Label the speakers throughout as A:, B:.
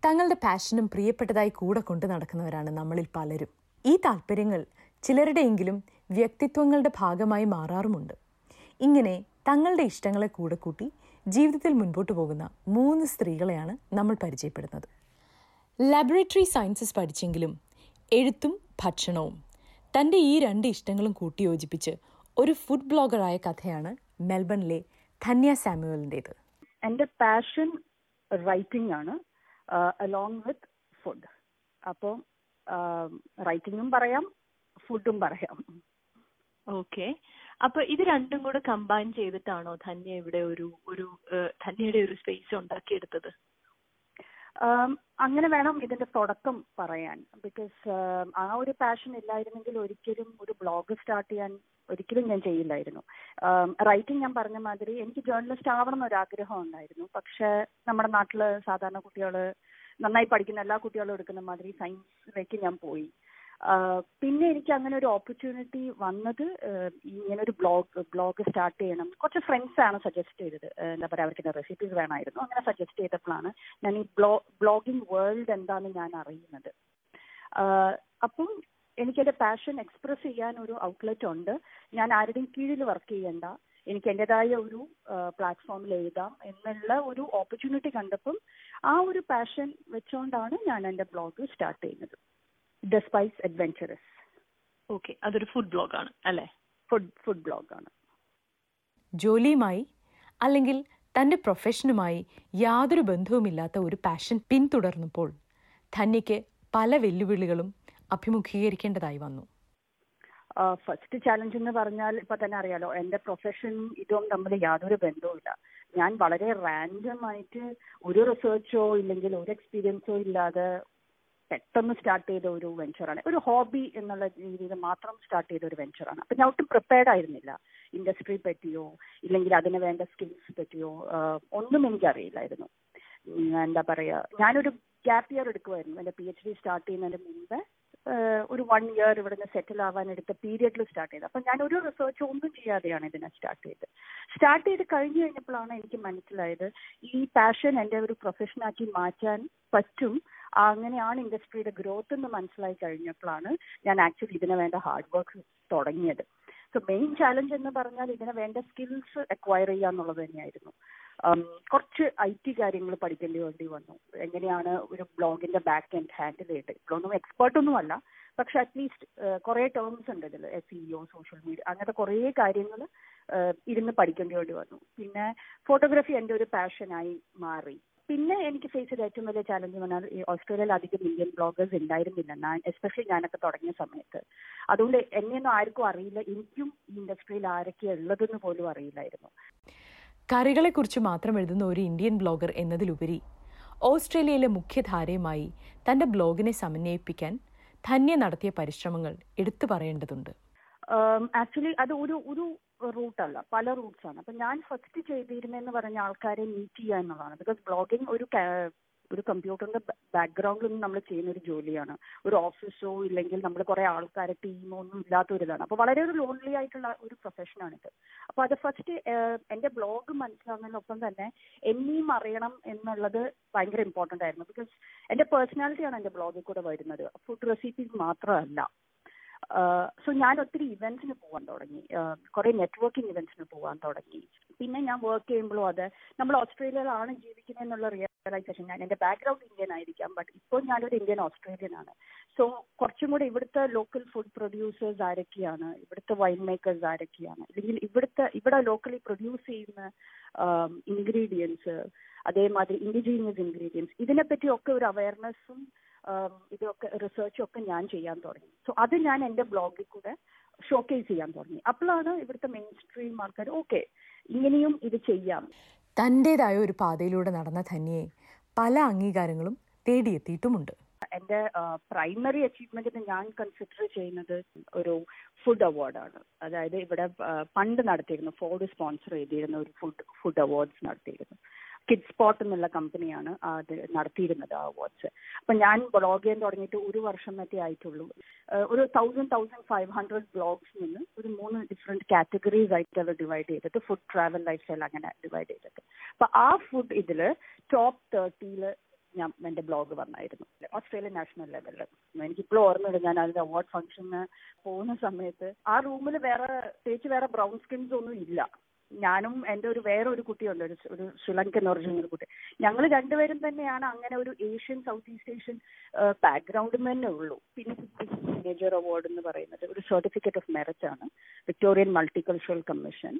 A: തങ്ങളുടെ പാഷനും പ്രിയപ്പെട്ടതായി കൂടെ കൊണ്ടു നടക്കുന്നവരാണ് നമ്മളിൽ പലരും. ഈ താല്പര്യങ്ങൾ ചിലരുടെയെങ്കിലും വ്യക്തിത്വങ്ങളുടെ ഭാഗമായി മാറാറുമുണ്ട്. ഇങ്ങനെ തങ്ങളുടെ ഇഷ്ടങ്ങളെ കൂടെ കൂട്ടി ജീവിതത്തിൽ മുൻപോട്ട് പോകുന്ന 3 സ്ത്രീകളെയാണ് നമ്മൾ പരിചയപ്പെടുന്നത്. ലാബറട്ടറി സയൻസസ് പഠിച്ചെങ്കിലും എഴുത്തും ഭക്ഷണവും തൻ്റെ ഈ 2 ഇഷ്ടങ്ങളും കൂട്ടിയോജിപ്പിച്ച് ഒരു ഫുഡ് ബ്ലോഗറായ കഥയാണ് മെൽബണിലെ ധന്യ സാമുവലിൻ്റേത്.
B: എൻ്റെ പാഷൻ റൈറ്റിംഗ് ആണ്, അലോങ് വിത്ത് ഫുഡ്. അപ്പോൾ റൈറ്റിംഗും പറയാം, ഫുഡും പറയാം.
C: ഓക്കെ. അപ്പൊ ഇത് രണ്ടും കൂടെ കമ്പൈൻ ചെയ്തിട്ടാണോ ധന്യ ഇവിടെ ധന്യയുടെ ഒരു സ്പേസ് ഉണ്ടാക്കിയെടുത്തത്?
B: അങ്ങനെ വേണം ഇതിന്റെ തുടക്കം പറയാൻ. ബിക്കോസ് ആ ഒരു പാഷൻ ഇല്ലായിരുന്നെങ്കിൽ ഒരിക്കലും ഒരു ബ്ലോഗ് സ്റ്റാർട്ട് ചെയ്യാൻ ഒരിക്കലും ഞാൻ ചെയ്യില്ലായിരുന്നു. റൈറ്റിംഗ് ഞാൻ പറഞ്ഞ മാതിരി എനിക്ക് ജേർണലിസ്റ്റ് ആവണം എന്നൊരാഗ്രഹം ഉണ്ടായിരുന്നു. പക്ഷെ നമ്മുടെ നാട്ടില് സാധാരണ കുട്ടികൾ നന്നായി പഠിക്കുന്ന എല്ലാ കുട്ടികളും എടുക്കുന്ന മാതിരി സയൻസിലേക്ക് ഞാൻ പോയി. പിന്നെ എനിക്ക് അങ്ങനെ ഒരു ഓപ്പർച്യൂണിറ്റി വന്നത് ഇങ്ങനൊരു ബ്ലോഗ് സ്റ്റാർട്ട് ചെയ്യണം. കുറച്ച് ഫ്രണ്ട്സ് ആണ് സജസ്റ്റ് ചെയ്തത്. എന്താ പറയുക, അവർക്ക് റെസിപ്പീസ് വേണമായിരുന്നു. അങ്ങനെ സജസ്റ്റ് ചെയ്തപ്പോഴാണ് ഞാൻ ഈ ബ്ലോഗിംഗ് വേൾഡ് എന്താണെന്ന് ഞാൻ അറിയുന്നത്. അപ്പം എനിക്കെന്റെ പാഷൻ എക്സ്പ്രസ് ചെയ്യാൻ ഒരു ഔട്ട്ലെറ്റ് ഉണ്ട്. ഞാൻ ആരുടെയും കീഴിൽ വർക്ക് ചെയ്യണ്ട, എനിക്ക് എൻ്റെതായ ഒരു പ്ലാറ്റ്ഫോമിൽ എഴുതാം എന്നുള്ള ഒരു ഓപ്പർച്യൂണിറ്റി കണ്ടപ്പം ആ ഒരു പാഷൻ വെച്ചുകൊണ്ടാണ് ഞാൻ എൻ്റെ ബ്ലോഗ് സ്റ്റാർട്ട് ചെയ്യുന്നത്. The spice adventurous.
C: ഓക്കെ, അതൊരു ഫുഡ് ബ്ലോഗാണ് അല്ലേ?
B: ഫുഡ് ബ്ലോഗാണ്.
A: ജോലിയുമായി അല്ലെങ്കിൽ തൻ്റെ പ്രൊഫഷനുമായി യാതൊരു ബന്ധവുമില്ലാത്ത ഒരു പാഷൻ പിന്തുടർന്നപ്പോൾ ധന്യയ്ക്ക് പല വെല്ലുവിളികളും അഭിമുഖീകരിക്കേണ്ടതായി വന്നു.
B: ഫസ്റ്റ് ചാലഞ്ച് എന്ന് പറഞ്ഞാൽ ഇപ്പൊ തന്നെ അറിയാലോ, എന്റെ പ്രൊഫഷൻ ഇതും തമ്മിൽ യാതൊരു ബന്ധവുമില്ല. ഞാൻ വളരെ റാൻഡം ആയിട്ട് ഒരു റിസർച്ചോ ഇല്ലെങ്കിൽ ഒരു എക്സ്പീരിയൻസോ ഇല്ലാതെ പെട്ടെന്ന് സ്റ്റാർട്ട് ചെയ്ത ഒരു വെഞ്ചറാണ്. ഒരു ഹോബി എന്നുള്ള രീതിയിൽ മാത്രം സ്റ്റാർട്ട് ചെയ്ത ഒരു വെഞ്ചറാണ്. അപ്പൊ ഞാൻ ഒട്ടും പ്രിപ്പയർഡ് ആയിരുന്നില്ല. ഇൻഡസ്ട്രി പറ്റിയോ ഇല്ലെങ്കിൽ അതിന് വേണ്ട സ്കിൽസ് പറ്റിയോ ഒന്നും എനിക്കറിയില്ലായിരുന്നു. എന്താ പറയാ, ഞാനൊരു ഗ്യാപ്പ് ഇയർ എടുക്കുമായിരുന്നു. എൻ്റെ PhD സ്റ്റാർട്ട് ചെയ്യുന്നതിന് മുമ്പ് ഒരു 1 ഇയർ ഇവിടുന്ന് സെറ്റിൽ ആവാൻ എടുത്ത പീരിയഡിൽ സ്റ്റാർട്ട് ചെയ്തത്. അപ്പം ഞാൻ ഒരു റിസർച്ച് ഒന്നും ചെയ്യാതെയാണ് ഇതിനെ സ്റ്റാർട്ട് ചെയ്ത് കഴിഞ്ഞു കഴിഞ്ഞപ്പോഴാണ് എനിക്ക് മനസ്സിലായത് ഈ പാഷൻ എൻ്റെ ഒരു പ്രൊഫഷനാക്കി മാറ്റാൻ പറ്റും. അങ്ങനെയാണ് ഇൻഡസ്ട്രിയുടെ ഗ്രോത്ത് എന്ന് മനസ്സിലായി കഴിഞ്ഞപ്പോഴാണ് ഞാൻ ആക്ച്വലി ഇതിന് വേണ്ട ഹാർഡ് വർക്ക് തുടങ്ങിയത്. സോ മെയിൻ ചാലഞ്ച് എന്ന് പറഞ്ഞാൽ ഇതിന് വേണ്ട സ്കിൽസ് അക്വയർ ചെയ്യുക എന്നുള്ളത് തന്നെയായിരുന്നു. കുറച്ച് IT കാര്യങ്ങൾ പഠിക്കേണ്ടി വന്നു. എങ്ങനെയാണ് ഒരു ബ്ലോഗിന്റെ ബാക്ക് എൻഡ് ഹാൻഡിൽ ചെയ്ത്, ഇപ്പോഴൊന്നും എക്സ്പേർട്ടൊന്നും അല്ല, പക്ഷെ അറ്റ്ലീസ്റ്റ് കുറേ ടേംസ് ഉണ്ട് ഇതിൽ, SEO, സോഷ്യൽ മീഡിയ, അങ്ങനത്തെ കുറേ കാര്യങ്ങൾ ഇരുന്ന് പഠിക്കേണ്ടി വന്നു. പിന്നെ ഫോട്ടോഗ്രാഫി എൻ്റെ ഒരു പാഷനായി മാറി. പിന്നെ എനിക്ക് ഫേസ് ചെയ്ത ഏറ്റവും വലിയ ചാലഞ്ച് പറഞ്ഞാൽ ഈ ഓസ്ട്രേലിയയിൽ അധികം ഇന്ത്യൻ ബ്ലോഗേഴ്സ് ഉണ്ടായിരുന്നില്ല, എസ്പെഷ്യലി ഞാനൊക്കെ തുടങ്ങിയ സമയത്ത്. അതുകൊണ്ട് എന്നെയൊന്നും ആർക്കും അറിയില്ല, എനിക്കും ഈ ഇൻഡസ്ട്രിയിൽ ആരൊക്കെയാണ് ഉള്ളതെന്ന് പോലും അറിയില്ലായിരുന്നു.
A: കറികളെക്കുറിച്ച് മാത്രം എഴുതുന്ന ഒരു ഇന്ത്യൻ ബ്ലോഗർ എന്നതിലുപരി ഓസ്ട്രേലിയയിലെ മുഖ്യധാരയുമായി തന്റെ ബ്ലോഗിനെ സമന്വയിപ്പിക്കാൻ ധന്യ നടത്തിയ പരിശ്രമങ്ങൾ എടുത്തു പറയേണ്ടതുണ്ട്.
B: ആക്ച്വലി അത് ഒരു റൂട്ടല്ല, പല റൂട്ട്സ് ആണ്. അപ്പൊ ഞാൻ ഫസ്റ്റ് ചെയ്തിരുന്നെന്ന് പറഞ്ഞ ആൾക്കാരെ മീറ്റ് ചെയ്യുക എന്നുള്ളതാണ്. ബിക്കോസ് ബ്ലോഗിങ് ഒരു കമ്പ്യൂട്ടറിന്റെ ബാക്ക്ഗ്രൗണ്ടിൽ നിന്ന് നമ്മൾ ചെയ്യുന്ന ഒരു ജോലിയാണ്. ഒരു ഓഫീസോ ഇല്ലെങ്കിൽ നമ്മൾ കുറെ ആൾക്കാരെ ടീമോ ഒന്നും ഇല്ലാത്ത ഒരു ഇതാണ്. അപ്പൊ വളരെ ഒരു ലോൺലി ആയിട്ടുള്ള ഒരു പ്രൊഫഷനാണിത്. അപ്പൊ അത് ഫസ്റ്റ് എന്റെ ബ്ലോഗ് മനസ്സിലാകുന്നതിനൊപ്പം തന്നെ എന്നെയും അറിയണം എന്നുള്ളത് ഭയങ്കര ഇമ്പോർട്ടന്റ് ആയിരുന്നു. ബിക്കോസ് എന്റെ പേഴ്സണാലിറ്റിയാണ് എന്റെ ബ്ലോഗിൽ കൂടെ വരുന്നത്, ഫുഡ് റെസിപ്പീസ് മാത്രമല്ല. സോ ഞാൻ ഒത്തിരി ഇവന്റ്സിന് പോകാൻ തുടങ്ങി, കുറെ നെറ്റ്വർക്കിംഗ് ഇവന്റ്സിന് പോകാൻ തുടങ്ങി. പിന്നെ ഞാൻ വർക്ക് ചെയ്യുമ്പോഴും അതെ, നമ്മൾ ഓസ്ട്രേലിയയിലാണ് ജീവിക്കുന്നത് എന്നുള്ള റിയലൈസേഷൻ. ഞാൻ എൻ്റെ ബാക്ക്ഗ്രൗണ്ട് ഇന്ത്യൻ ആയിരിക്കാം, ബട്ട് ഇപ്പോൾ ഞാനൊരു ഇന്ത്യൻ ഓസ്ട്രേലിയൻ ആണ്. സോ കുറച്ചും കൂടെ ഇവിടുത്തെ ലോക്കൽ ഫുഡ് പ്രൊഡ്യൂസേഴ്സ് ആരൊക്കെയാണ്, ഇവിടുത്തെ വൈൻ മേക്കേഴ്സ് ആരൊക്കെയാണ്, അല്ലെങ്കിൽ ഇവിടെ ലോക്കലി പ്രൊഡ്യൂസ് ചെയ്യുന്ന ഇൻഗ്രീഡിയൻസ്, അതേമാതിരി ഇൻഡിജീനിയസ് ഇൻഗ്രീഡിയൻസ്, ഇതിനെപ്പറ്റിയൊക്കെ ഒരു അവയർനെസ്സും ഇതൊക്കെ റിസർച്ചും ഒക്കെ ഞാൻ ചെയ്യാൻ തുടങ്ങി. സോ അത് ഞാൻ എൻ്റെ ബ്ലോഗിൽ കൂടെ ഷോക്കേസ് ചെയ്യാൻ തുടങ്ങി. അപ്പോഴാണ് ഇവിടുത്തെ മെയിൻ സ്ട്രീം ആൾക്കാർ ഓക്കെ ഇങ്ങനെയും ഇത് ചെയ്യാം.
A: തൻ്റെതായ ഒരു പാതയിലൂടെ നടന്ന ധന്യയെ പല അംഗീകാരങ്ങളും തേടിയെത്തിയിട്ടുമുണ്ട്.
B: എൻ്റെ പ്രൈമറി അച്ചീവ്മെന്റിന് ഞാൻ കൺസിഡർ ചെയ്യുന്നത് ഒരു ഫുഡ് അവാർഡാണ്. അതായത് ഇവിടെ പണ്ട് നടത്തിയിരുന്നു, ഫോർഡ് സ്പോൺസർ ചെയ്തിരുന്ന ഒരു ഫുഡ് അവാർഡ്സ് നടത്തിയിരുന്നു. കിഡ് സ്പോട്ട് എന്നുള്ള കമ്പനിയാണ് അത് നടത്തിയിരുന്നത് ആ അവാർഡ്സ്. അപ്പൊ ഞാൻ ബ്ലോഗ് ചെയ്യാൻ തുടങ്ങിയിട്ട് 1 വർഷം മറ്റേ ആയിട്ടുള്ളൂ. ഒരു 1500 ബ്ലോഗ്സ് നിന്ന് ഒരു 3 ഡിഫറെന്റ് കാറ്റഗറീസ് ആയിട്ട് അവർ ഡിവൈഡ് ചെയ്തിട്ട് ഫുഡ്, ട്രാവൽ, ലൈഫ് സ്റ്റൈൽ അങ്ങനെ ഡിവൈഡ് ചെയ്തിട്ട്. അപ്പൊ ആ ഫുഡ് ഇതില് ടോപ്പ് 30 ഞാൻ ഞാൻ എൻ്റെ ബ്ലോഗ് വന്നായിരുന്നു ഓസ്ട്രേലിയൻ നാഷണൽ ലെവലിൽ. എനിക്കിപ്പോഴും ഓർമ്മയുണ്ട്, ഞാൻ അതിന്റെ അവാർഡ് ഫംഗ്ഷന് പോകുന്ന സമയത്ത് ആ റൂമിൽ വേറെ ബ്രൗൺ സ്കിൻസ് ഒന്നും ഇല്ല. ഞാനും എൻ്റെ വേറെ ഒരു കുട്ടിയുണ്ട്, ഒരു ശ്രീലങ്കൻ ഒറിജിനൽ കുട്ടി. ഞങ്ങൾ രണ്ടുപേരും തന്നെയാണ് അങ്ങനെ ഒരു സൗത്ത് ഈസ്റ്റ് ഏഷ്യൻ ബാക്ക്ഗ്രൗണ്ടിൽ തന്നെ ഉള്ളൂ. പിന്നെ മേജർ അവാർഡ് എന്ന് പറയുന്നത് ഒരു സർട്ടിഫിക്കറ്റ് ഓഫ് മെറിറ്റ് ആണ്, Victorian multicultural commission.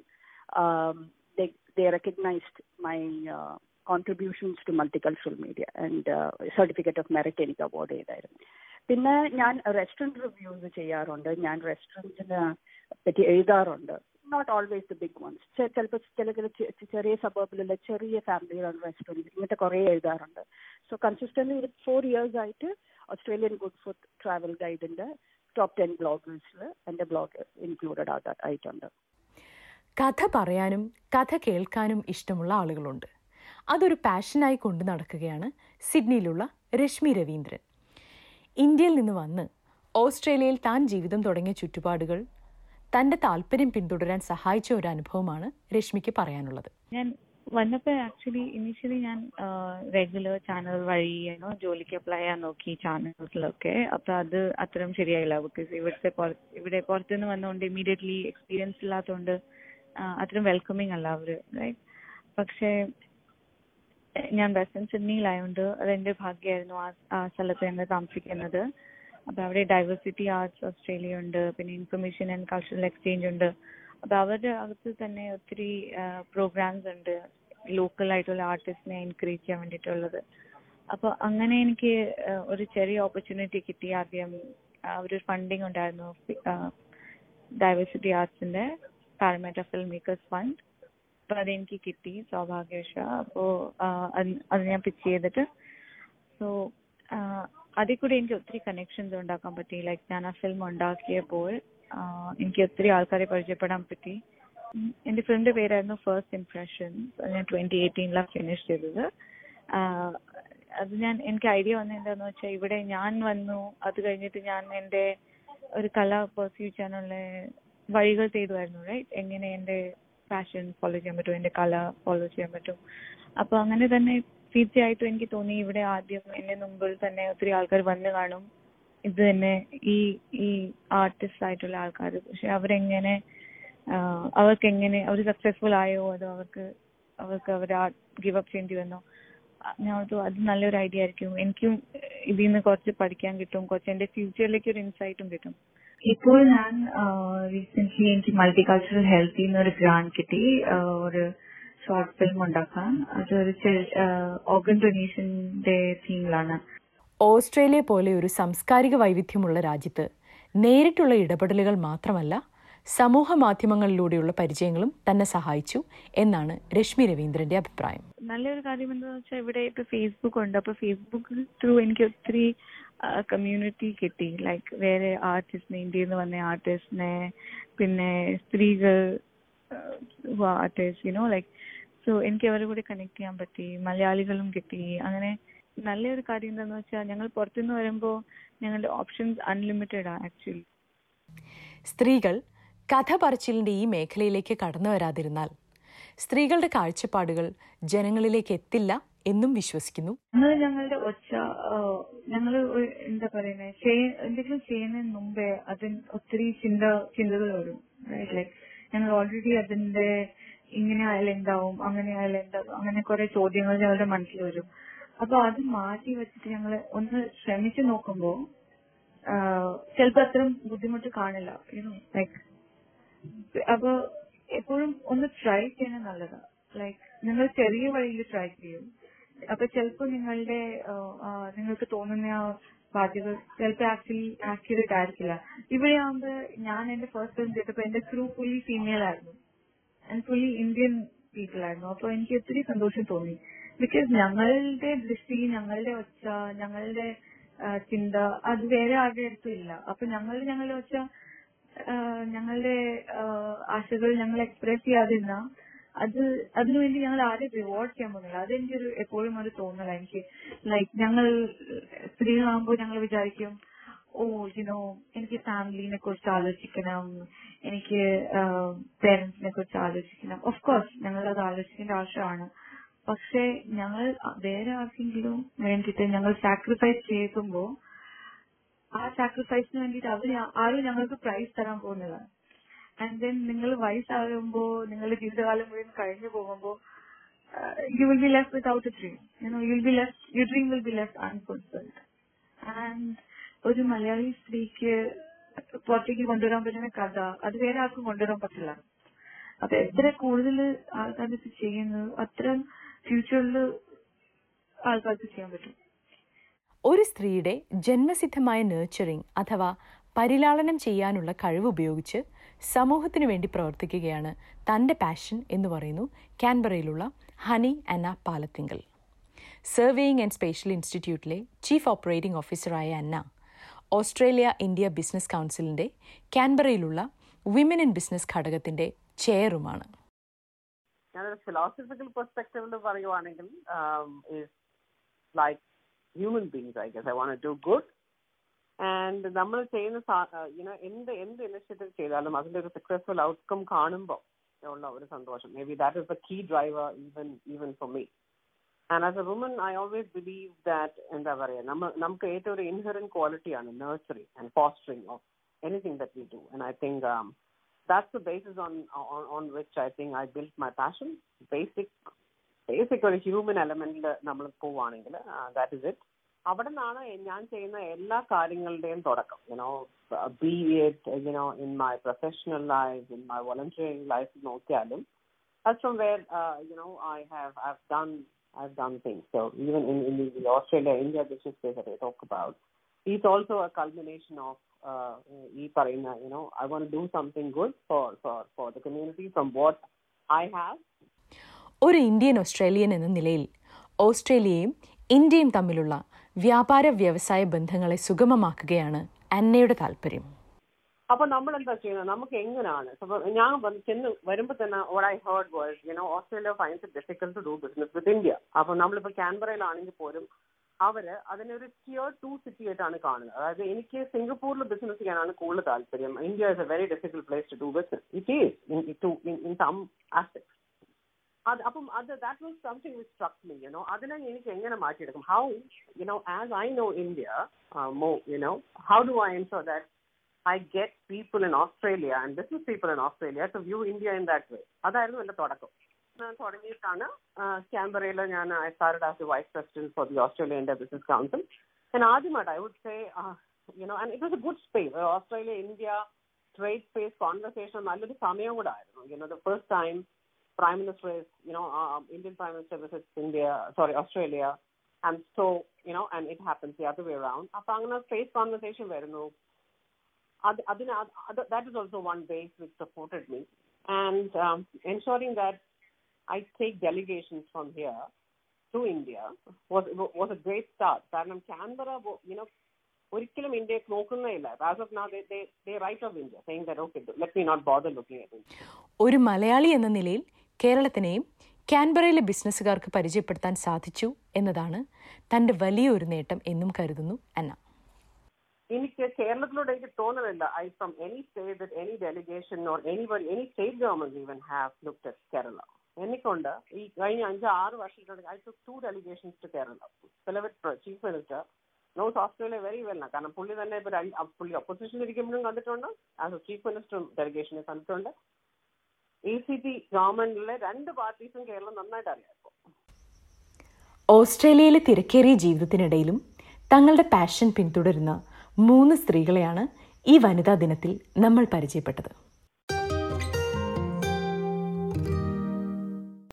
B: they recognized my contributions to multicultural media and certificate of merit എനിക്ക് അവാർഡ് ചെയ്തായിരുന്നു. പിന്നെ ഞാൻ റെസ്റ്റോറൻറ്റ് റിവ്യൂസ് ചെയ്യാറുണ്ട്, ഞാൻ റെസ്റ്റോറൻറ്റിനെ പറ്റി എഴുതാറുണ്ട്. Not always the big ones, ചിലപ്പോൾ ചെറിയ സബർബിലുള്ള ചെറിയ ഫാമിലി റൺ റെസ്റ്റോറൻറ്റ്, ഇങ്ങനത്തെ കുറേ എഴുതാറുണ്ട്. സോ കൺസിസ്റ്റൻ്റ്ലി ഒരു 4 years ആയിട്ട് ഓസ്ട്രേലിയൻ ഗുഡ് ഫുഡ് ട്രാവൽ ഗൈഡിൻ്റെ top 10 ബ്ലോഗേഴ്സിൽ എൻ്റെ ബ്ലോഗ് ഇൻക്ലൂഡഡ് ആയിട്ടുണ്ട്.
A: കഥ പറയാനും കഥ കേൾക്കാനും ഇഷ്ടമുള്ള ആളുകളുണ്ട്. അതൊരു പാഷനായി കൊണ്ടു നടക്കുകയാണ് സിഡ്നിയിലുള്ള രശ്മി രവീന്ദ്രൻ. ഇന്ത്യയിൽ നിന്ന് വന്ന് ഓസ്ട്രേലിയയിൽ താൻ ജീവിതം തുടങ്ങിയ ചുറ്റുപാടുകൾ തൻ്റെ താല്പര്യം പിന്തുടരാൻ സഹായിച്ച ഒരു അനുഭവമാണ് രശ്മിക്ക് പറയാനുള്ളത്.
D: ഞാൻ വന്നപ്പോൾ ഇനീഷ്യലി ഞാൻ റെഗുലർ ചാനൽ വഴി ജോലിക്ക് അപ്ലൈ ചെയ്യാൻ നോക്കി ചാനൽസിലൊക്കെ. അപ്പൊ അത് അത്രയും ശരിയായില്ല. ബിക്കോസ് ഇവിടെ പുറത്തുനിന്ന് വന്നുകൊണ്ട് ഇമ്മീഡിയറ്റ്ലി എക്സ്പീരിയൻസ് ഇല്ലാത്തതുകൊണ്ട് അത്രയും വെൽക്കമിങ് അല്ല അവര്, റൈറ്റ്. പക്ഷേ ഞാൻ വെസ്റ്റേൺ സിഡ്നിയിലായതുകൊണ്ട് അതെന്റെ ഭാഗ്യമായിരുന്നു ആ സ്ഥലത്ത് ഞങ്ങൾ താമസിക്കുന്നത്. അപ്പൊ അവിടെ ഡൈവേഴ്സിറ്റി ആർട്സ് ഓസ്ട്രേലിയ ഉണ്ട്, പിന്നെ ഇൻഫർമേഷൻ ആൻഡ് കൾച്ചറൽ എക്സ്ചേഞ്ച് ഉണ്ട്. അപ്പൊ അവരുടെ അകത്ത് തന്നെ ഒത്തിരി പ്രോഗ്രാംസ് ഉണ്ട് ലോക്കൽ ആയിട്ടുള്ള ആർട്ടിസ്റ്റിനെ എൻകറേജ് ചെയ്യാൻ വേണ്ടിയിട്ടുള്ളത്. അപ്പൊ അങ്ങനെ എനിക്ക് ഒരു ചെറിയ ഓപ്പർച്യൂണിറ്റി കിട്ടി. ആദ്യം ഒരു ഫണ്ടിങ് ഉണ്ടായിരുന്നു ഡൈവേഴ്സിറ്റി ആർട്സിന്റെ പാരമേറ്റ ഫിൽം മേക്കേഴ്സ് ഫണ്ട്. അപ്പൊ അതെനിക്ക് കിട്ടി സൗഭാഗ്യവശാൽ. അപ്പോ അത് ഞാൻ പിച്ച് ചെയ്തിട്ട് സോ അതിൽ കൂടെ എനിക്ക് ഒത്തിരി കണക്ഷൻസ് ഉണ്ടാക്കാൻ പറ്റി. ലൈക്ക് ഞാൻ ആ ഫിലിം ഉണ്ടാക്കിയപ്പോൾ എനിക്ക് ഒത്തിരി ആൾക്കാരെ പരിചയപ്പെടാൻ പറ്റി. എന്റെ ഫിലിമിന്റെ പേരായിരുന്നു ഫസ്റ്റ് ഇംപ്രഷൻസ്. ഞാൻ 2018 ഫിനിഷ് ചെയ്തത്. അത് എനിക്ക് ഐഡിയ വന്നത് എന്താന്ന് വെച്ചാൽ ഇവിടെ ഞാൻ വന്നു, അത് കഴിഞ്ഞിട്ട് ഞാൻ എന്റെ ഒരു കല പെർസ്യൂ ചെയ്യാനുള്ള വഴികൾ ചെയ്തുമായിരുന്നു, റൈറ്റ്. എങ്ങനെ എന്റെ പാഷൻ ഫോളോ ചെയ്യാൻ പറ്റും, എന്റെ കല ഫോളോ ചെയ്യാൻ പറ്റും. അപ്പൊ അങ്ങനെ തന്നെ തീർച്ചയായിട്ടും എനിക്ക് തോന്നി ഇവിടെ ആദ്യം എന്റെ മുമ്പിൽ തന്നെ ഒത്തിരി ആൾക്കാർ വന്നു കാണും, ഇത് തന്നെ ഈ ആർട്ടിസ്റ്റ് ആയിട്ടുള്ള ആൾക്കാർ. പക്ഷെ അവരെങ്ങനെ അവർ സക്സസ്ഫുൾ ആയോ, അതോ അവർക്ക് അവർ ഗിവ് അപ്പ് ചെയ്യേണ്ടി വന്നോ? ഞാൻ അത് നല്ലൊരു ഐഡിയ ആയിരിക്കും. എനിക്കും ഇതിൽ നിന്ന് കുറച്ച് പഠിക്കാൻ കിട്ടും, കുറച്ച് എന്റെ ഫ്യൂച്ചറിലേക്ക് ഒരു ഇൻസൈറ്റും കിട്ടും. ഇപ്പോൾ ഞാൻ റീസെന്റ് എനിക്ക് മൾട്ടികൾച്ചറൽ ഹെൽത്തിൽ നിന്ന് ഒരു ഗ്രാന്റ് കിട്ടി ഒരു ഷോർട്ട് ഫിലിം ഉണ്ടാക്കാൻ. അതൊരു ഓർഗൻ ഡൊനേഷന്റെ തീമിലാണ്.
A: ഓസ്ട്രേലിയ പോലെ ഒരു സാംസ്കാരിക വൈവിധ്യമുള്ള രാജ്യത്ത് നേരിട്ടുള്ള ഇടപെടലുകൾ മാത്രമല്ല സമൂഹ മാധ്യമങ്ങളിലൂടെയുള്ള പരിചയങ്ങളും തന്നെ സഹായിച്ചു എന്നാണ് രശ്മി രവീന്ദ്രന്റെ അഭിപ്രായം.
D: നല്ലൊരു കാര്യം എന്താണെന്ന് വെച്ചാൽ ഇവിടെ ഇപ്പൊ ഫേസ്ബുക്ക് ഉണ്ട്. അപ്പൊ ഫേസ്ബുക്ക് ത്രൂ എനിക്ക് ഒത്തിരി കമ്മ്യൂണിറ്റി കിട്ടി. ലൈക്ക് വേറെ ആർട്ടിസ്റ്റിനെ, ഇന്ത്യയിൽ നിന്ന് വന്ന ആർട്ടിസ്റ്റിനെ, പിന്നെ സ്ത്രീകൾ ആർട്ടിസ്റ്റ് ലൈക്ക്. സോ എനിക്ക് അവരുടെ കൂടെ കണക്ട് ചെയ്യാൻ പറ്റി. മലയാളികളും കിട്ടി. അങ്ങനെ നല്ലൊരു കാര്യം എന്താണെന്ന് വെച്ചാൽ ഞങ്ങൾ പുറത്തുനിന്ന് വരുമ്പോൾ ഞങ്ങളുടെ ഓപ്ഷൻസ് അൺലിമിറ്റഡ് ആണ് ആക്ച്വലി.
A: സ്ത്രീകൾ കഥ പറച്ചിലിന്റെ ഈ മേഖലയിലേക്ക് കടന്നു വരാതിരുന്നാൽ സ്ത്രീകളുടെ കാഴ്ചപ്പാടുകൾ ജനങ്ങളിലേക്ക് എത്തില്ല എന്നും വിശ്വസിക്കുന്നു.
D: ഞങ്ങളുടെ ഒച്ച ഞങ്ങൾ എന്താ പറയുന്നത്, എന്തെങ്കിലും ചെയ്യുന്നതിന് മുമ്പേ അതിന് ഒത്തിരി ചിന്തകൾ വരും. ലൈക്ക് ഞങ്ങൾ ഓൾറെഡി അതിന്റെ ഇങ്ങനെ ആയാലും എന്താവും, അങ്ങനെ ആയാലും എന്താവും, അങ്ങനെ കുറെ ചോദ്യങ്ങൾ ഞങ്ങളുടെ മനസ്സിൽ വരും. അപ്പൊ അത് മാറ്റി വെച്ചിട്ട് ഞങ്ങൾ ഒന്ന് ശ്രമിച്ചു നോക്കുമ്പോ ചിലപ്പോ അത്രയും ബുദ്ധിമുട്ട് കാണില്ല. ലൈക്ക് അപ്പൊ എപ്പോഴും ഒന്ന് ട്രൈ ചെയ്യണത് നല്ലതാ. ലൈക്ക് നിങ്ങൾ ചെറിയ വഴിയിൽ ട്രൈ ചെയ്യും. അപ്പൊ ചിലപ്പോ നിങ്ങൾക്ക് തോന്നുന്ന ആ വാചകൾ ചിലപ്പോ ആക്യുറേറ്റ് ആയിരിക്കില്ല. ഇവിടെ ആകുമ്പോ ഞാൻ എന്റെ ഫസ്റ്റ് ഫിലിം ചെയ്തപ്പോ എന്റെ ക്രൂ ഫുള്ളി ഫീമെയിൽ ആയിരുന്നു ആൻഡ് ഫുള്ളി ഇന്ത്യൻ പീപ്പിൾ ആയിരുന്നു. അപ്പൊ എനിക്ക് ഒത്തിരി സന്തോഷം തോന്നി. ബിക്കോസ് ഞങ്ങളുടെ ദൃഷ്ടി, ഞങ്ങളുടെ ഒച്ച, ഞങ്ങളുടെ ചിന്ത അത് വേറെ ആരുടെ അടുത്തും ഇല്ല. അപ്പൊ ഞങ്ങളുടെ ഒച്ച, ഞങ്ങളുടെ ആശകൾ ഞങ്ങൾ എക്സ്പ്രസ് ചെയ്യാതിരുന്ന അതിനുവേണ്ടി ഞങ്ങൾ ആരെയും റിവാർഡ് ചെയ്യാൻ പോകുന്നില്ല. അതെനിക്ക് എപ്പോഴും ഒരു തോന്നല എനിക്ക്. ലൈക്ക് ഞങ്ങൾ സ്ത്രീകളാകുമ്പോൾ ഞങ്ങൾ വിചാരിക്കും, എനിക്ക് ഫാമിലിനെ കുറിച്ച് ആലോചിക്കണം, എനിക്ക് പേരൻസിനെ കുറിച്ച് ആലോചിക്കണം. ഓഫ് കോഴ്സ് ഞങ്ങൾ അത് ആലോചിക്കേണ്ട ആവശ്യമാണ്. പക്ഷെ ഞങ്ങൾ വേറെ ആർക്കെങ്കിലും വേണ്ടിയിട്ട് ഞങ്ങൾ സാക്രിഫൈസ് ചെയ്യുമ്പോൾ ആ സാക്രിഫൈസിന് വേണ്ടിയിട്ട് ആരും ഞങ്ങൾക്ക് പ്രൈസ് തരാൻ പോകുന്നില്ല. ആൻഡ് ദെൻ നിങ്ങൾ വയസ്സാകുമ്പോ നിങ്ങളുടെ ജീവിതകാലം മുഴുവൻ കഴിഞ്ഞു പോകുമ്പോ you will be left without a dream. Your dream will be left unfulfilled. And ഒരു മലയാളി സ്ത്രീക്ക് പുറത്തേക്ക് കൊണ്ടുവരാൻ പറ്റുന്ന കഥ അത് വേറെ ആർക്കും കൊണ്ടുവരാൻ പറ്റില്ല. അപ്പൊ എത്ര കൂടുതൽ ആൾക്കാർക്ക് ചെയ്യുന്നു അത്ര ഫ്യൂച്ചറിൽ ആൾക്കാർക്ക് ചെയ്യാൻ പറ്റും.
A: ഒരു സ്ത്രീയുടെ ജന്മസിദ്ധമായ നേർച്ചറിങ് അഥവാ പരിലാളനം ചെയ്യാനുള്ള കഴിവ് ഉപയോഗിച്ച് സമൂഹത്തിനു വേണ്ടി പ്രവർത്തിക്കുകയാണ് തൻ്റെ പാഷൻ എന്ന് പറയുന്നു കാൻബറയിലുള്ള Honey Anna Palathinkal. Surveying and spatial ഇൻസ്റ്റിറ്റ്യൂട്ടിലെ ചീഫ് ഓപ്പറേറ്റിംഗ് ഓഫീസറായ അന്ന ഓസ്ട്രേലിയ ഇന്ത്യ ബിസിനസ് കൗൺസിലിൻ്റെ കാൻബറയിലുള്ള വിമൻ ഇൻ ബിസിനസ് ഘടകത്തിൻ്റെ ചെയറുമാണ്.
E: ഞാനൊരു ഫിലോസഫിക്കൽ പെർസ്പെക്റ്റീവിൽ പറയുവാണെങ്കിൽ like human beings I guess I want to do good. And നമ്മൾ ചെയ്യുന്ന എന്ത് ഇനിഷ്യേറ്റീവ് ചെയ്താലും അതിൻ്റെ ഒരു സക്സസ്ഫുൾ ഔട്ട്കം കാണുമ്പോൾ ഉള്ള ഒരു സന്തോഷം, maybe that is the key driver even for me. And as a woman I always believe that എന്താ പറയുക, നമുക്ക് ഏറ്റവും ഒരു ഇൻഹെറന്റ് ക്വാളിറ്റിയാണ് nurturing and fostering of anything that we do. And I think that's the basis on which I think I built my passion. Basic ഒരു human എലമെന്റിൽ നമ്മൾ പോവുകയാണെങ്കിൽ that is it. അവിടെ നിന്നാണ് ഞാൻ ചെയ്യുന്ന എല്ലാ കാര്യങ്ങളുടെയും തുടക്കം. Be it in my professional life, in my volunteering life നോക്കിയാലും that's from where I've done things. So even in the Australia India business space that I talk about, it's also a culmination of I want to do something good for the community from what I have.
A: ഒരു Indian Australian എന്ന നിലയിൽ ഓസ്ട്രേലിയയും ഇന്ത്യയും തമ്മിലുള്ള വ്യാപാര വ്യവസായ ബന്ധങ്ങളെ സുഗമമാക്കുകയാണ് അന്നയുടെ താല്പര്യം.
E: അപ്പൊ നമ്മൾ എന്താ ചെയ്യുന്നത്, നമുക്ക് എങ്ങനെയാണ് ഞാൻ ചെന്ന് വരുമ്പോൾ തന്നെ what I heard was Australia finds it difficult to do business with India. അപ്പൊ നമ്മളിപ്പോ കാൻബറയിലാണെങ്കിൽ പോലും അവര് അതിനൊരു tier 2 സിറ്റി ആയിട്ടാണ് കാണുന്നത്. അതായത് എനിക്ക് സിംഗപ്പൂരിൽ ബിസിനസ് ചെയ്യാനാണ് കൂടുതൽ താല്പര്യം. India is a very difficult place to do business. It is in some aspects. അപ്പം that was something which struck me. അതിനെ എനിക്ക് എങ്ങനെ മാറ്റിയെടുക്കും? How as I know India more, how do I ensure that I get people in Australia and business people in Australia to view India in that way? അതായിരുന്നു എൻ്റെ തുടക്കം. തുടങ്ങിയിട്ടാണ് കാൻബറയിൽ ഞാൻ I started as the vice president for the Australia India Business Council. And ആദ്യമായിട്ട് I would say and it was a good space. Australia India trade space conversation നല്ലൊരു സമയം കൂടെ ആയിരുന്നു. The first time Prime Minister is Indian Prime Minister visits Australia, and so and it happens the other way around. അപ്പൊ അങ്ങനെ space conversation വരുന്നു. That is also one base which supported me, and ensuring that I take delegations from here to India was a great start. കാരണം Canberra ഒരിക്കലും ഇന്ത്യയെ നോക്കുന്നേയില്ല. As of now they write of India saying that okay, let me not bother looking at India.
A: ഒരു മലയാളി എന്ന നിലയിൽ കേരളത്തിനെയും കാൻബറയിലെ ബിസിനസ്സുകാർക്ക് പരിചയപ്പെടുത്താൻ സാധിച്ചു എന്നതാണ് തന്റെ വലിയൊരു നേട്ടം എന്നും കരുതുന്നു അന്ന.
E: എനിക്ക് കേരളത്തിലോട് എനിക്ക് തോന്നുന്നില്ല from any state that any delegation or anybody, any state governments even have looked at Kerala. എനിക്കൊണ്ട് ഈ കഴിഞ്ഞ 5-6 വർഷത്തിലൂടെ I took 2 delegations to Kerala. Pilavat Chief Minister knows Australia very well. കാരണം പുള്ളി തന്നെ പുള്ളി ഒപ്പോസിഷനിൽ ഇരിക്കുമ്പോഴും കണ്ടിട്ടുണ്ട്, ആസ് എ ചീഫ് മിനിസ്റ്റർ ഡെലിഗേഷനെ കണ്ടിട്ടുണ്ട്. ACT ഗവൺമെന്റിലെ 2 പാർട്ടീസും കേരളം നന്നായിട്ട് അറിയാം.
A: ഓസ്ട്രേലിയയിലെ തിരക്കേറിയ ജീവിതത്തിനിടയിലും തങ്ങളുടെ പാഷൻ പിന്തുടരുന്ന 3 സ്ത്രീകളെയാണ് ഈ വനിതാ ദിനത്തിൽ നമ്മൾ പരിചയപ്പെട്ടത്.